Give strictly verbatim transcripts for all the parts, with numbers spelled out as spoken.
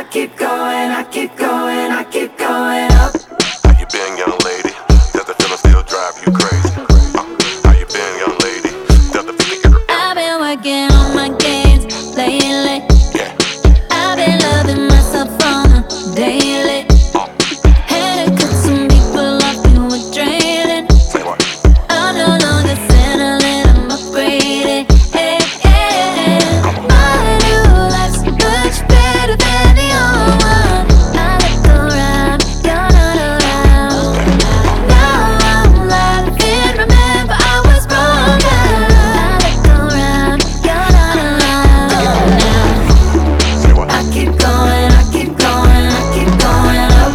keep going, I keep going, I keep going up. How you been, young lady? Does the feeling still drive you crazy? Uh, how you been, young lady? Does the feeling get her? I've been working on my games lately. Yeah. I've been loving myself on a daily. Had to cut some people off who were draining. Say what? I'm no longer settling, I'm upgrading. Hey, hey. My new life's much better than the old one. I look around, you're not around. Now I'm laughing, remember I was wrong. I look around, you're not around now. Say what? I keep going, I keep going, I keep going up.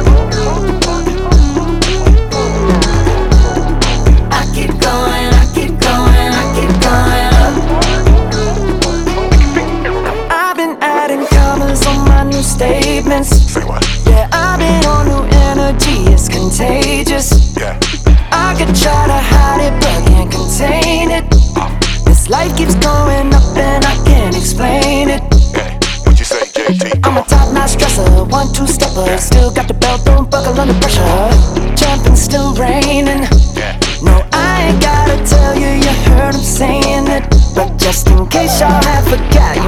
I keep going, I keep going, I keep going up. I've been adding commas on my new statements. Say what? Yeah, I've been on new energy, it's contagious. Yeah. I could try to hide it, but can't contain it. This life keeps going up and I can't explain it. Hey, what you say, J T? I'm a top-notch dresser, one-two-stepper. Still got the belt, don't buckle under pressure. Jumping, still raining. Yeah. No, I ain't gotta tell you, you heard him saying it. But just in case y'all have forgot,